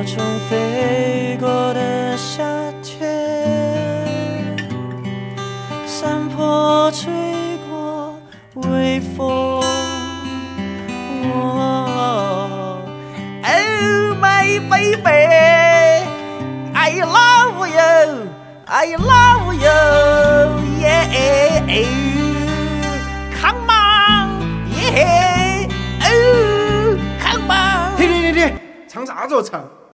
火中飞过的夏天，山坡吹过微风。Oh my baby, I love you, I love you, yeah. Come on, yeah. Oh, come on. 停，唱啥子哦唱？